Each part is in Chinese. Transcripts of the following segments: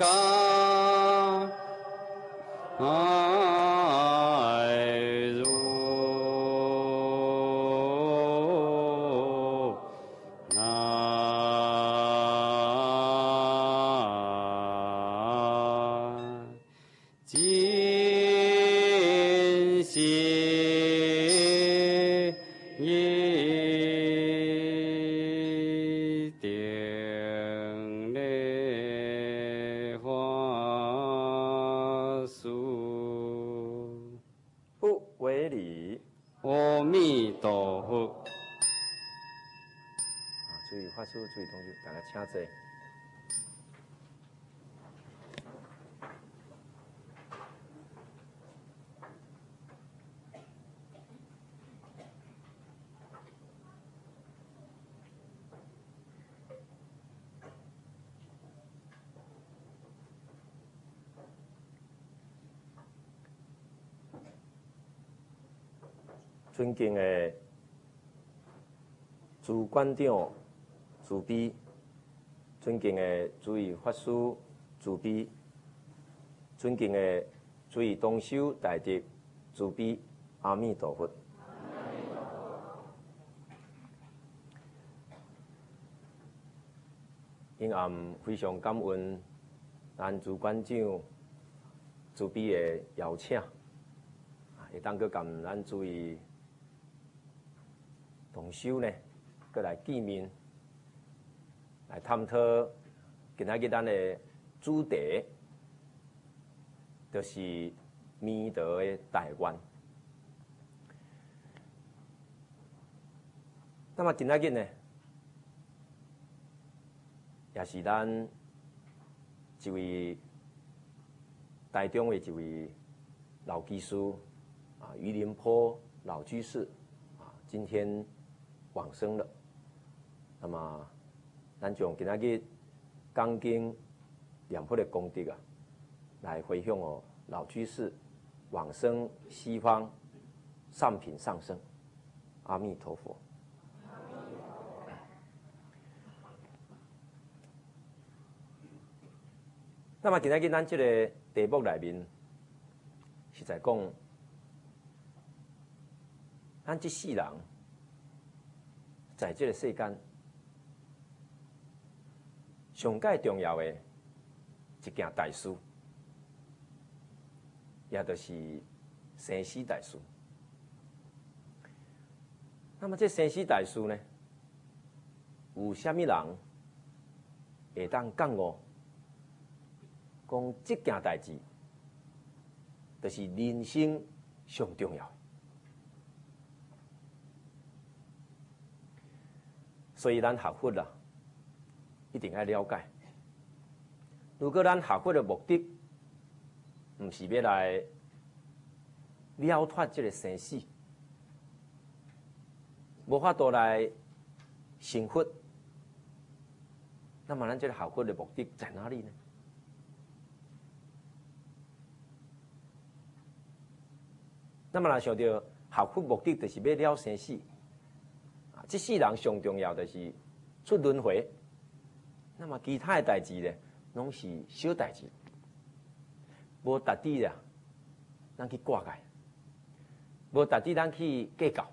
注意同学，大家请坐。尊敬的主馆长主笔，尊敬的诸位法师主笔，尊敬的诸位同修大德主笔，阿弥陀佛。因暗非常感恩咱主馆长主笔的邀请，会当去甲咱诸位同修呢，过来见面，来探讨今仔日咱的主题，就是弥陀的大愿。那么今仔日呢，也是咱一位台中的一位老居士于林坡老居士今天往生了。那么，咱将今仔日讲经念佛的功德来回向老居士往生西方上品上生。阿弥陀佛。那么今仔日咱这个题目内面是在讲，咱这世人在这个世间上界重要的一件大事，也就是生死大事。那么这生死大事呢，有啥物人会当讲讲这件代志，就是人生上重要的。所以咱学佛一定要了解。如果咱学佛的目的，不是要来了脱这个生死，无法度来成佛，那么咱这个学佛的目的在哪里呢？那么，若想到学佛目的就是要了生死，这世人上重要就是出轮回。那么其他的代志呢，拢是小代志，无值得咱去挂碍，无值得咱去计较。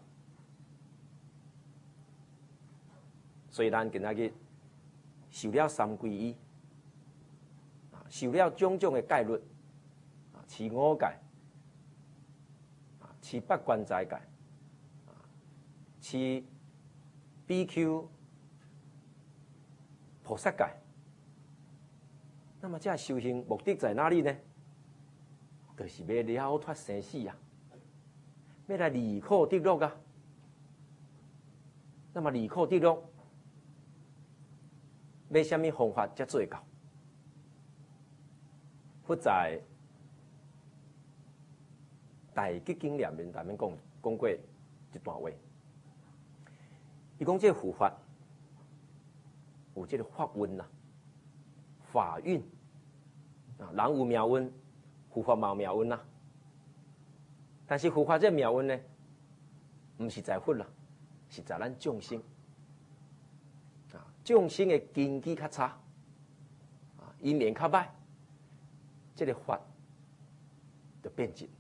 所以咱今仔日受了三皈依，受了种种的戒律，持五戒。持八关斋戒，持 BQ 菩萨戒。那么这修行目的在哪里呢？就是要了脱生死要来离苦得乐那么离苦得乐，要什么方法才做到？佛在大吉经里面讲过一段话，伊讲这护法有这个法运法运人有命运，护法嘛有命运但是护法这命运呢，不是在佛是在咱众生众生的根基较差因缘较歹， 这个法就变质。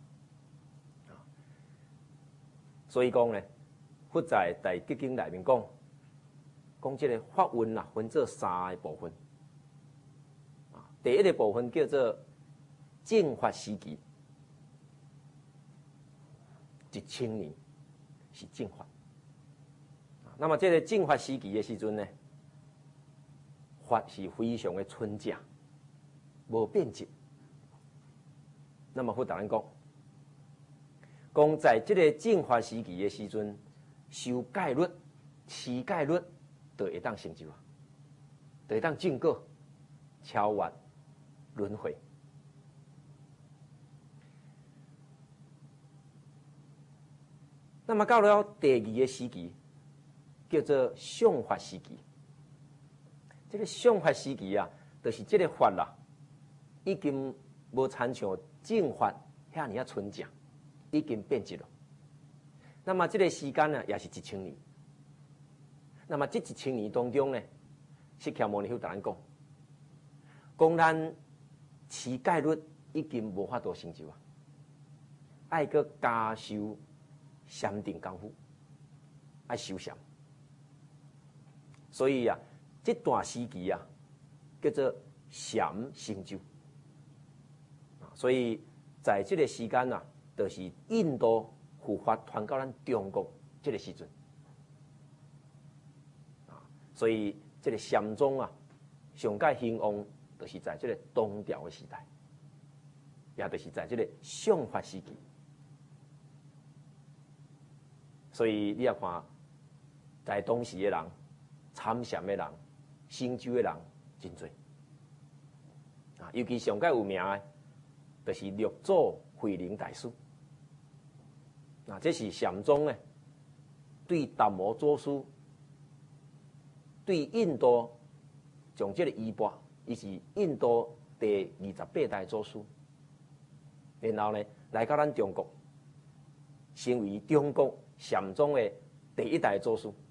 所以讲呢，佛在《大吉经》内面讲这个法运啊，分做3个部分。第一个部分叫做正法时期，1000年是正法。那么这个正法时期的时阵呢，法是非常的纯正，无变质。那么佛大人讲在这个正法时期的时阵，修戒律、持戒律，就会当成就啊，就会当证果，超越轮回。那么到了第二个时期，叫做相法时期。这个相法时期啊，就是这个法啦，已经无参像正法遐尔啊纯正，已经变质了。那么这个时间呢，也是1000年。那么这1000年当中呢，释迦牟尼佛大人讲咱持戒律已经无法度成就啊，爱搁加修禅定功夫，爱修禅。所以啊，这段时期啊，叫做禅成就。所以在这个时间啊，就是印度佛法传到咱中国这个时阵。所以这个禅宗啊，上界兴旺，就是在这个东调的时代，也就是在这个相法时期。所以你要看，在当时的人、参禅的人、成就的人真多啊，尤其上界有名的，就是六祖慧能大师。这是禅宗呢，对达摩祖师。对印度从这个衣钵，伊是印度第28代祖师，然后呢来到咱中国，成为中国禅宗的第1代祖师。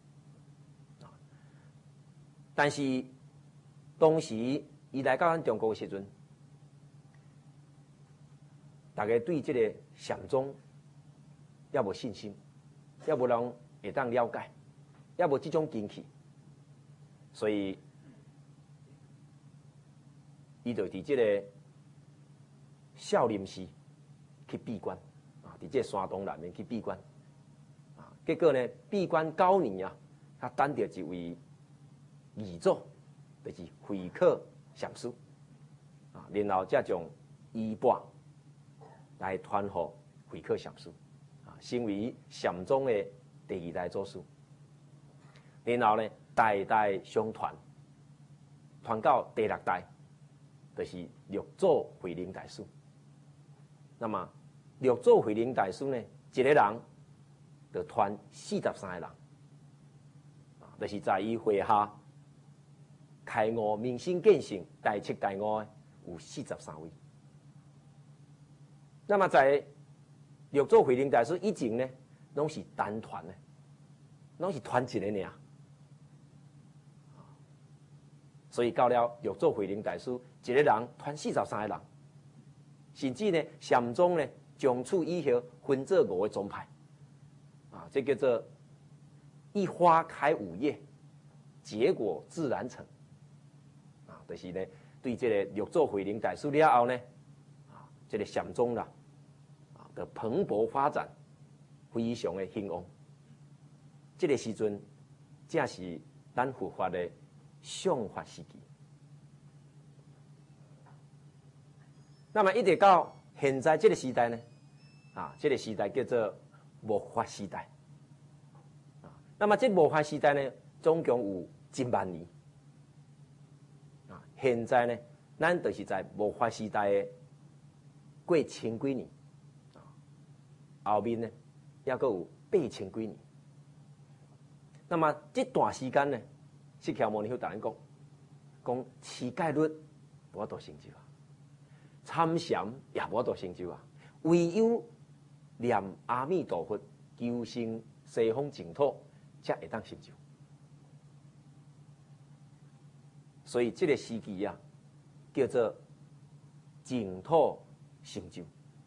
但是当时伊来到咱中国的时阵，大家对这个禅宗也无信心，也无人会当了解，也无这种根气。所以，伊就伫这个少林寺去闭关啊，伫这山洞内面去闭关啊。结果呢，闭关9年啊，他等到一位二祖，就是慧可禅师啊，然后才将衣钵来传予慧可禅师啊，成为禅宗的第2代祖师。然后呢，代代相传，传到第6代，就是六祖慧能大师。那么六祖慧能大师呢，一个人就传43个人，就是在伊麾下开悟明心见性第7代悟的有43位。那么在六祖慧能大师以前呢，拢是单传的，拢是传一个尔。所以到了六祖慧能大师，一个人传43个人，甚至呢，禅宗呢，从此以后分做5个宗派，啊，这叫做一花开5叶，结果自然成，啊，就是呢，对这个六祖慧能大师了后呢，啊，这个禅宗啦，啊的蓬勃发展，非常的兴旺。这个时阵，正是咱佛法的相法时期。那么一直到现在这个时代呢，啊，这个时代叫做末法时代。啊，那么这末法时代呢，总共有1万年。啊，现在呢，咱就是在末法时代的过1000几年，啊，后面呢，还佫有8000几年。那么这段时间呢，释迦牟尼佛大人讲持戒律无法度成就啊，参禅也无法度成就啊，唯有念阿弥陀佛，求生西方净土，才会当成就。所以这个时期啊，叫做净土成就。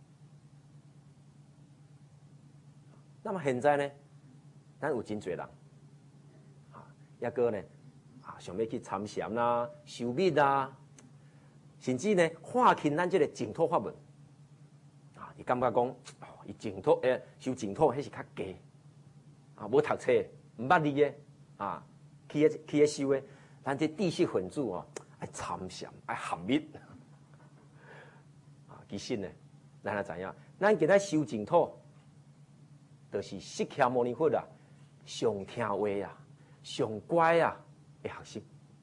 那么现在呢，咱有真侪人，抑个呢，想要去参禅啦、修密啦，甚至呢，看轻咱这个净土法门，伊感觉讲，伊净土修净土迄是较假，无读册，毋捌字的，去遐修的，咱这知识分子爱参禅，爱合密，其实呢，咱也知影，咱今仔修净土。就是释迦牟尼佛上听话上乖的学生。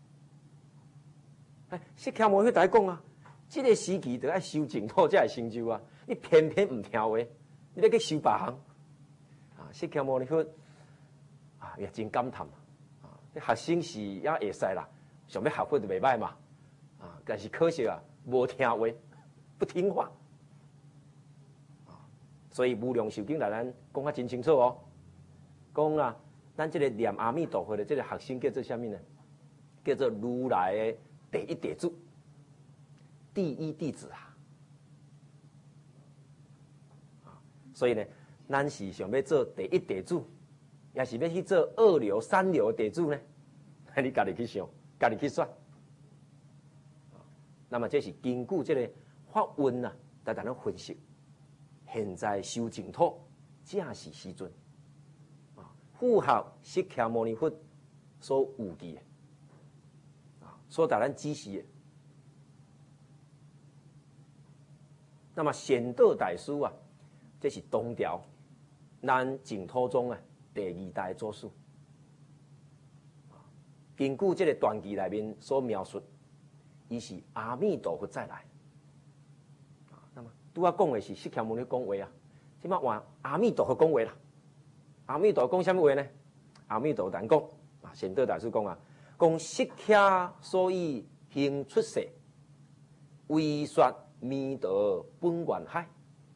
释迦牟尼佛在讲这个时期就要修净土才会成就你偏偏唔听话，你要去修别行。释迦牟尼佛也真感叹学生是也会使啦，想要学佛就袂歹嘛。但是可惜无听话，不听话。所以无量寿经来咱讲真清楚讲咱这个念阿弥陀佛的这个学生叫做什么呢？叫做如来的第一弟子，第一弟子所以呢，咱是想要做第一弟子，也是要去做二流、三流的弟子呢？你家己去想，家己去选。那么这是根据这个法运在咱分析。现在修净土正是时阵，符合释迦牟尼佛所有记的，所带咱指示的。那么显道大师这是东条咱净土宗第二代祖师。根据这个传记内面所描述，伊是阿弥陀佛再来。拄仔讲的是释迦牟尼讲话即摆换阿弥陀佛讲话啦。阿弥陀讲什么话呢？阿弥陀咱讲显道大师讲讲释迦所以行出世，为说弥陀本愿海。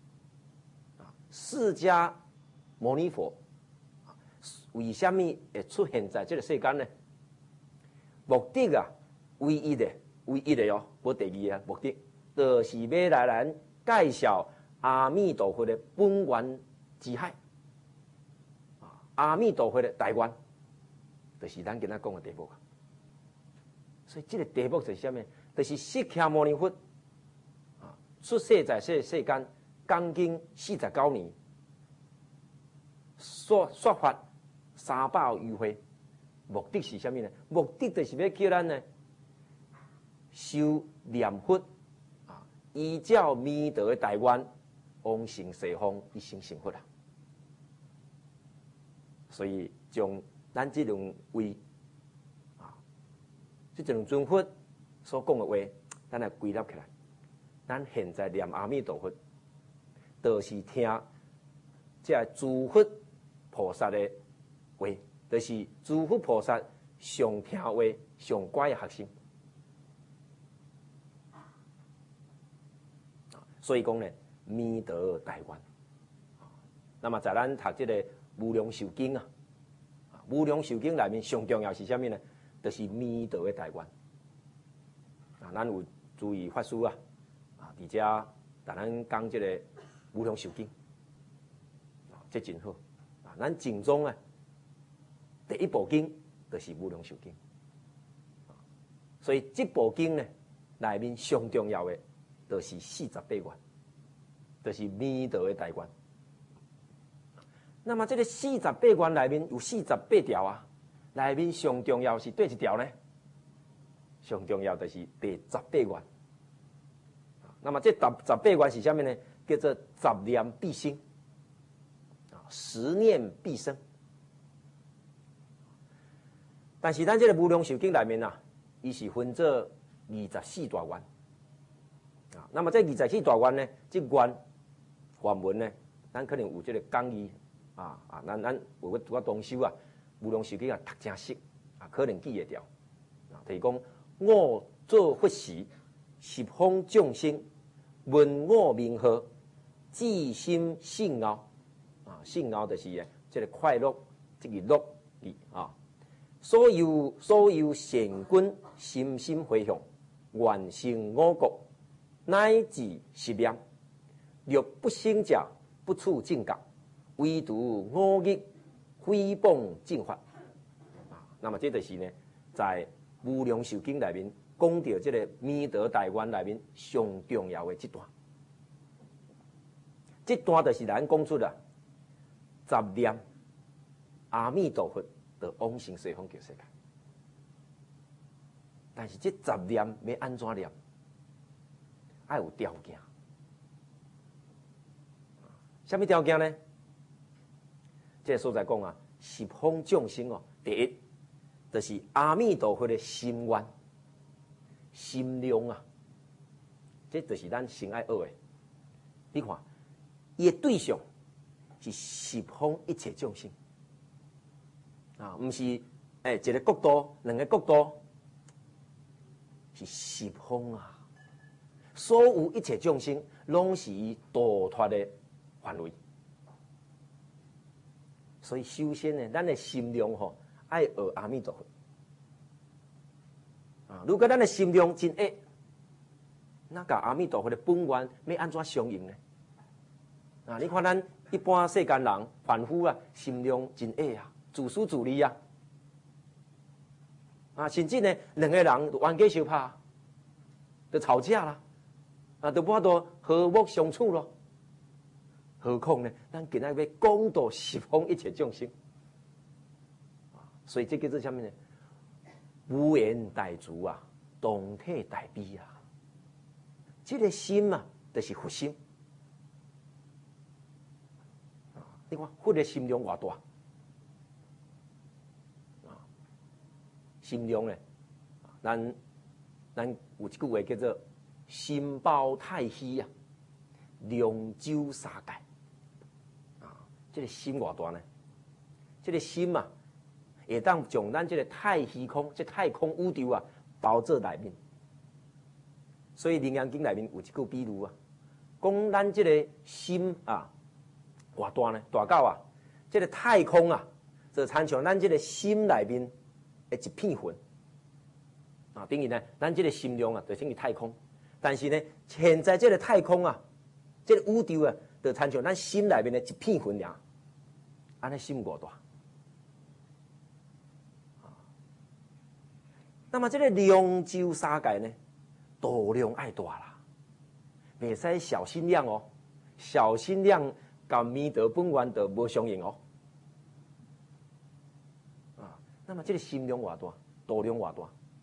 释迦牟尼佛为什么会出现在这个世间呢？目的唯一的无第二目的，就是要来咱介绍阿弥陀佛的本愿之海，阿弥陀佛的大愿，就是咱今仔讲的题目。所以这个题目是什么？就是释迦牟尼佛出世在这世间，将近49年，说法300余回，目的是什么呢？目的就是要叫咱呢修念佛。依照弥陀的大愿，往生西方，一生成佛所以将咱这两位这两尊佛所讲的话，咱来归纳起来。咱现在念阿弥陀佛，就是听这诸佛菩萨的话，就是诸佛菩萨上听话、上乖的学生。所以讲呢，弥陀大愿。那么在咱读这个《无量寿经》《无量寿经》内面上重要是什么呢？就是弥陀的大愿。咱有注意法师伫遮，但咱讲这个《无量寿经》，这真好。咱净宗第一部经就是《无量寿经》，所以这部经呢内面上重要的。就是48愿，就是弥陀的大愿。那么这个48愿内面有48条内面上重要是对一条呢？上重要就是第18愿。那么这18愿是什么呢？叫做10念必生，10念必生。但是咱这个《无量寿经》内面伊是分做24大愿。那么这24大愿呢，这愿原文呢，咱可能有这个讲义咱有个当修无量寿经读真熟可能记会掉就是讲我做佛时，十方众生闻我名号，至心信奥信奥就是这个快乐这个乐字所有善君心心回向，愿成我国。 乃至十念，若不生者，不处正觉，唯独五逆，诽谤正法。那么这就是呢，在《无量寿经》内面讲到这个弥陀大愿内面上重要的这段。这段就是咱讲出啦，十念阿弥陀佛就往生西方极乐世界。但是这十念要安怎念？要有条件。什么条件呢？这个所在讲啊，十方众生哦，第一就是阿弥陀佛的心愿、心量啊，这就是咱先爱学的。你看，伊的对象是十方一切众生啊，唔是一个国度、两个国度，是十方啊。所有一切众生，拢是伊度脱的范围。所以首先呢，咱的心量吼，爱学阿弥陀佛啊。如果咱的心量真恶，那甲阿弥陀佛的本愿要安怎相应呢？啊，你看咱一般世间人凡夫啊，心量真恶啊，自私自利啊，啊，甚至呢，两个人冤家相拍，就吵架啦，啊，就无法和睦相处咯。何况呢，咱今仔要讲到十方一切众生，所以这叫做什么呢？无缘大慈啊，同体大悲啊。这个心啊，就是佛心。你看佛的心量偌大啊！心量呢，咱有一句话叫做“心包太虚啊，量周三界”。这个心偌大呢？这个心啊，会当将咱这个太虚空、这太空宇宙啊，包做内面。所以《楞严经》内面有一句比喻啊，讲咱这个心啊，偌大呢？大到啊，这个太空啊，就参像咱这个心内面的一片云啊。等于呢，咱这个心量啊，就等于太空。但是呢，现在这个太空啊，这个宇宙啊，就参像咱心内面的一片云尔。安尼心偌大，那么这个量周三界呢，度量爱大啦，袂使小心量哦，小心量甲弥陀本愿就无相应哦。啊，那么这个心量偌大，度量偌大，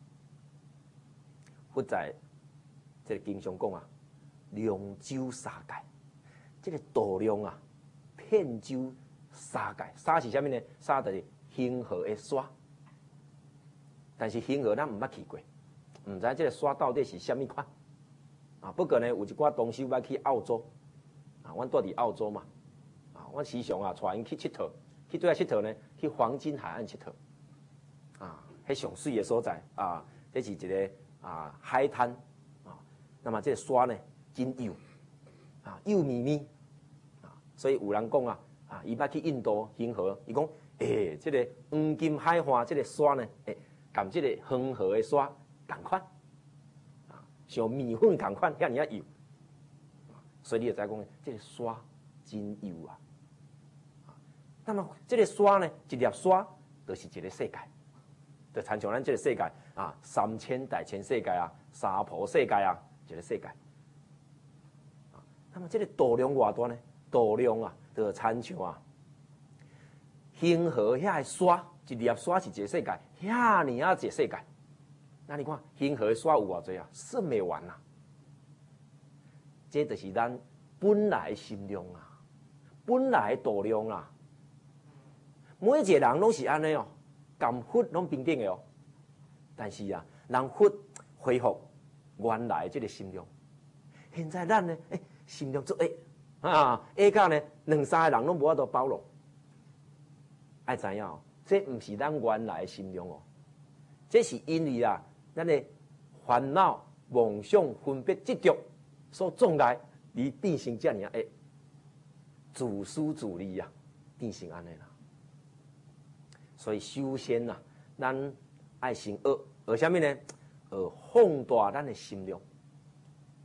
佛在这个经上讲啊，量周三界，这个度量啊，遍周三界，沙是啥物呢？沙就是恒河的沙，但是恒河咱毋捌去过，毋知这个沙到底是啥物款啊。不过呢，有一寡同修捌去澳洲啊，阮住伫澳洲嘛啊，阮时常啊带因去佚佗，去对遐佚佗呢，去黄金海岸佚佗啊，迄上水的所在啊，这是一个啊海滩啊。那么这个沙呢，真幼啊，幼绵绵啊，所以有人讲啊。啊，伊捌去印度恒河，伊讲，这个黄金海岸这个沙呢，跟这个恒河的沙同款，啊，像面粉同款，遐尔啊幼，所以你就知讲，这个沙真幼啊。那么这个沙呢，一粒沙就是一个世界，就参像咱这个世界啊，3000大千世界啊，三婆世界啊，一个世界。那么这个度量偌大呢？度量啊！就参像啊，恒河遐个沙，一粒沙是一个世界，遐尔啊一个世界。那你看恒河的沙有偌济啊，算袂完啊。这就是咱本来的心量啊，本来的度量啊。每一个人拢是安尼哦，跟佛拢平等的哦。但是啊，让佛恢复原来这个心量。现在咱呢，心量做啊，下到呢2-3个人拢无法度包容。爱知影哦，这毋是咱原来的心量哦，这是因为啊，咱的烦恼、妄想、分别、执着所撞来，而变成这样自私自利啊，变成安尼啦。所以首先啊，咱爱先学什么呢？放大咱的心量。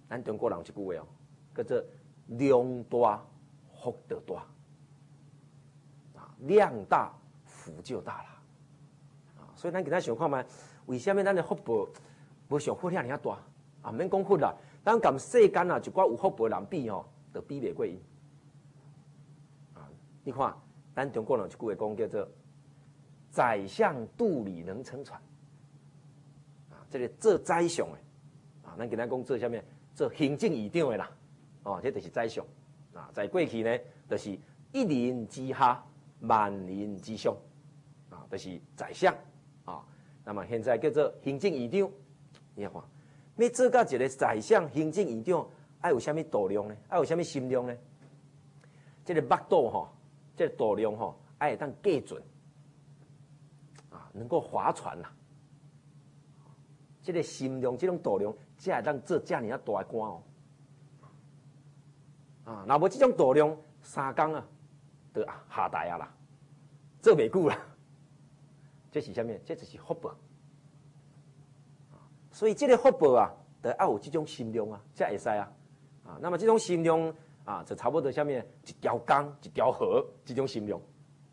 咱中国人有一句话哦，叫做量大福就大，量大福就大啦。所以咱今仔想看觅，为什么咱的福报无像佛遐尔大？啊，免讲佛啦，咱甲世间啊一寡有福报人比吼，就比袂过因。啊，你看，咱中国人有一句话讲叫做“宰相肚里能撑船”。啊，这个做宰相的，啊，咱今仔讲做啥物？做行政院长的啦，哦，这就是宰相。啊，在过去呢，就是一人之下，万人之上，啊，就是宰相。啊，那么现在叫做行政院长，你看，要做到一个宰相、行政院长，爱有啥物度量呢？爱有啥物心量呢？这个腹肚吼，这个度量吼，爱会当计准，啊，能够划船啦。这个心量，这种度量，才会当做遮尔啊大的官哦。啊，若无这种度量，3工啊，就下台啊啦，做袂久啦。这是啥物？这就是福报。所以这个福报啊，得要有这种心量啊，才会使啊。啊，那么这种心量啊，就差不多啥物？一条江、一条河，这种心量。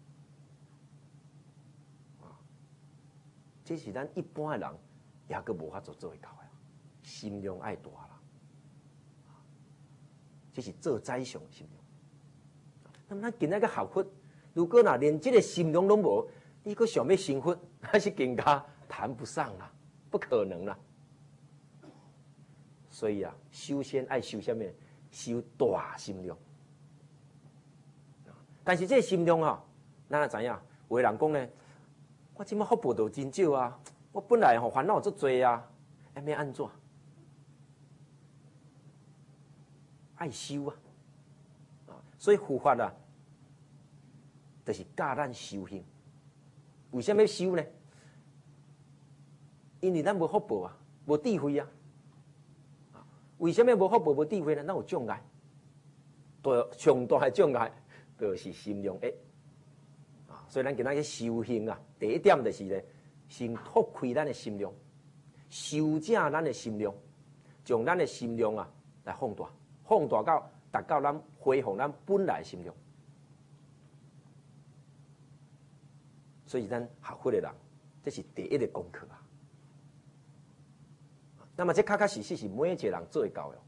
啊，这是咱一般的人也阁无法做会到的，心量爱大啦。这是做宰相的心量。那么咱今仔个学佛，如果若连这个心量拢无，你阁想要成佛，那是更加谈不上啦，不可能啦。所以啊，修仙爱修啥物？修大心量。但是这个心量啊，咱也知影，有的人讲呢，我即摆福报都真少啊，我本来烦恼足多啊，要安怎？爱修啊，所以佛法啊，就是教咱修行。为什么要修呢？因为咱无福报啊，无智慧啊。为什么无福报、无智慧呢？咱有障碍，上大的障碍就是心量恶。所以咱今仔日修行啊，第一点就是呢，先拓开咱的心量，修正咱的心量，将咱的心量啊来放大，放大到达到咱恢复咱本来的心量。所以咱学佛的人，这是第一个功课啊。那么这确确实实是每一个人做会到的。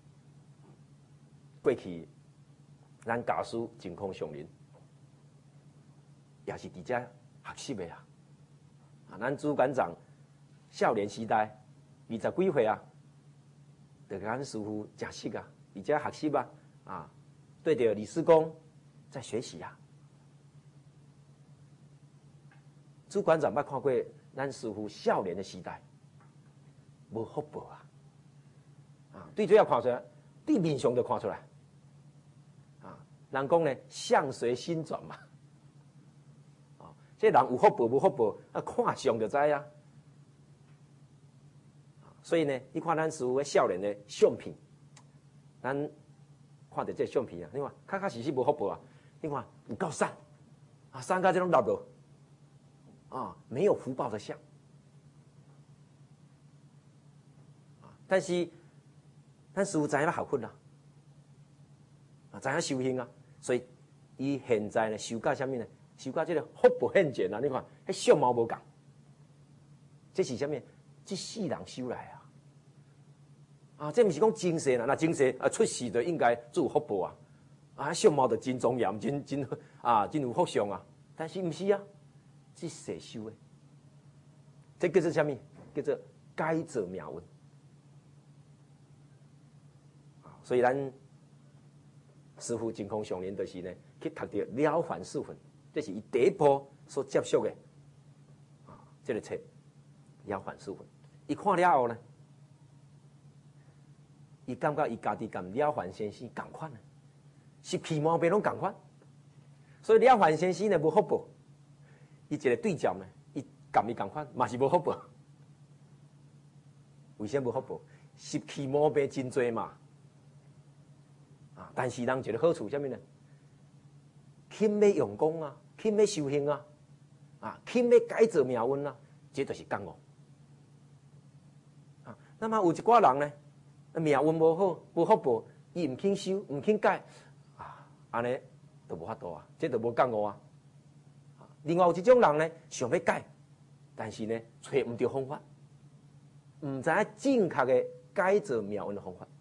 过去，咱家师净空上人，也是伫遮学习的啊。咱主管长少年时代20几岁啊，就跟咱师父真熟啊，伫遮学习啊，对着李师公在学习啊。主管长捌看过咱师父少年的时代，无福报啊！对嘴也看出来，对面上就看出来。人讲呢，相随心转嘛。这人有福报无福报，看相就知啊。所以呢，你看咱师父的少年的相片，咱看到这相片啊，你看确确实实无福报啊。你看有够瘦啊，瘦到这种落落。没有福报的相但是咱师父知影学佛啦，知影修行啊，所以伊现在呢修到啥物呢？修到这个福报现前啊！你看，迄相貌无共，这是啥物？这世人修来啊！这毋是讲精神啦，那精神出世就应该做福报相貌就真庄严，真有福相啊！但是毋是啊。这世修的，这叫做什么？叫做改造命运。所以咱师父净空上人就是呢，去读到《了凡四训》，这是伊第一部所接触的这个册《了凡四训》。伊看了后呢，伊感觉伊家己跟了凡先生同款，10气毛病拢同款。所以了凡先生呢无福报。伊一个对照呢，伊甲伊共款，嘛是无福报。为什么无福报？10气毛病真多嘛。但是人一个好处，啥物呢？勤要用功啊，勤要修行啊，勤要改造命运啊，这就是觉悟。那么有一寡人呢， 命运无好，无福报，伊唔肯修，唔肯改，啊，安尼就无法度啊，这就无觉悟啊。另外有一种人呢，想要改，但是呢，找唔到方法，唔知影正确的改造命运的方法。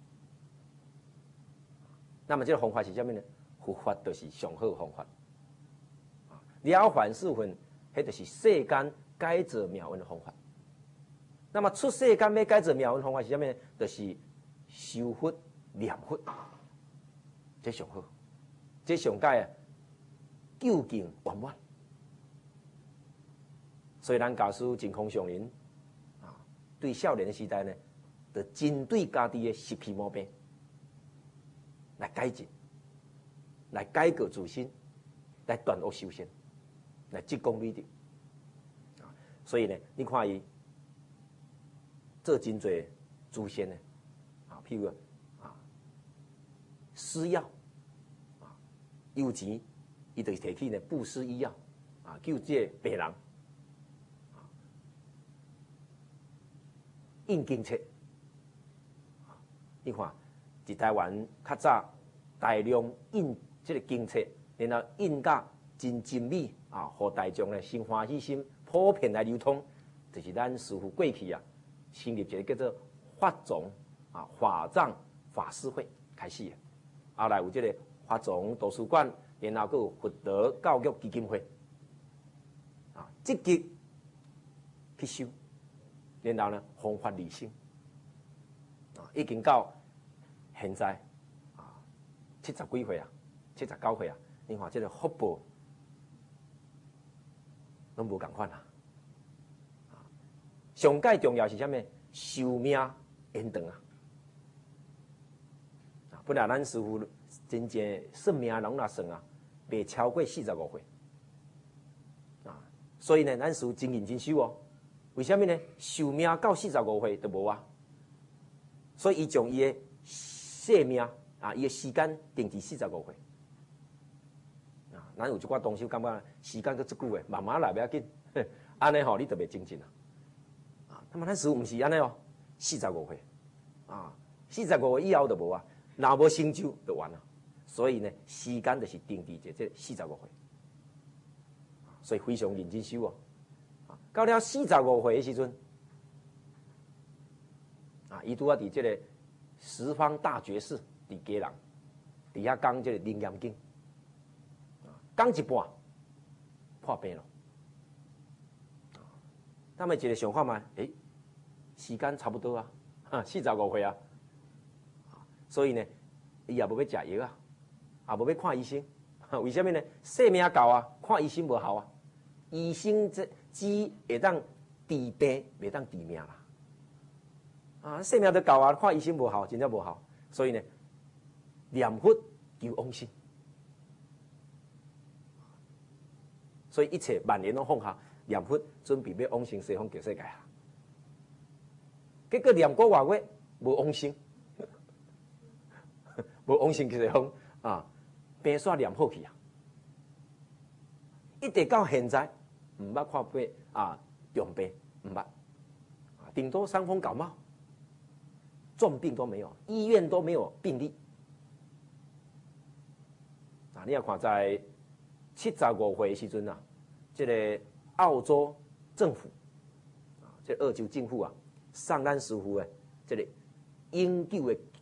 那么这个方法是啥物呢？佛法就是上好的方法。了凡四训，迄就是世间改造命运的方法。那么出世间要改造命运的方法是啥物呢？就是修佛念佛，这上好，这上解啊，究竟圆满。所以咱教师净空上人啊，对少年的时代呢，就针对家己的习气毛病来改进，来改革自身，来断恶修善，来积功累德。所以呢，你看伊做真侪祖先呢，啊，譬如啊，施药啊，有钱，伊就摕去呢布施医药啊，救这病人。印经册，你看，伫台湾较早大量印这个经册，然后印甲真精美啊，互大众呢心欢喜心普遍来流通，就是咱师父过去啊，成立一个叫做法藏啊法藏法师会开始的，后来有这个法藏图书馆，然后佫有佛陀教育基金会啊，积极去修。然后呢，弘法利生，啊，已经到现在啊70几岁啊，79岁啊，你看这个福报拢无共款啊。上界重要是啥物？寿命延长啊！本来咱师父真正算命人若算啊，袂超过45岁啊，所以呢，咱师父真认真修哦。为什么呢？寿命到45岁都无啊，所以伊将伊的生命啊，伊的时间定伫45岁啊。咱有一寡同修感觉时间阁足久诶，慢慢来不要紧，安尼吼你就袂精进啊。啊，那么咱师父毋是安尼哦，45岁啊，45岁以后就无啊，若无成就就完了。所以呢，时间就是定伫这45岁，所以非常认真修哦。到了45岁的时阵，啊，伊拄啊伫这个十方大觉寺伫家人，伫遐讲这个《楞严经》，讲一半破病了。那么一个想法嘛，时间差不多啊，45岁啊，所以呢，伊也无要食药啊，也无要看医生，为什么呢？生命到啊，看医生无效啊，医生只会当治病，袂当治命啦。啊，生命都到啊，看医生无效，真正无效。所以呢，念佛求往生。所以一切万念拢放下，念佛准备要往生西方极世界啊。结果念过外月，无往生，无往生去西方啊，病煞念好去啊，一直到现在。唔捌看过啊，重病唔捌，顶多伤风感冒，重病都没有，医院都没有病例。啊，你要看在75岁的时阵啊，这个澳洲政府啊，这澳洲政府啊，送咱师父的这个永久的